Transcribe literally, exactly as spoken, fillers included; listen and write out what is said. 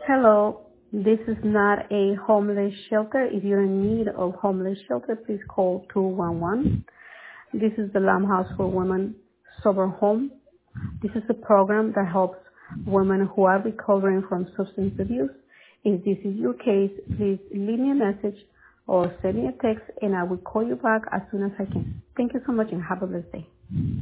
Hello, this is not a homeless shelter. If you're in need of homeless shelter, please call two one one. This is the Lamb House for Women Sober Home. This is a program that helps women who are recovering from substance abuse. If this is your case, please leave me a message or send me a text and I will call you back as soon as I can. Thank you so much and have a blessed day.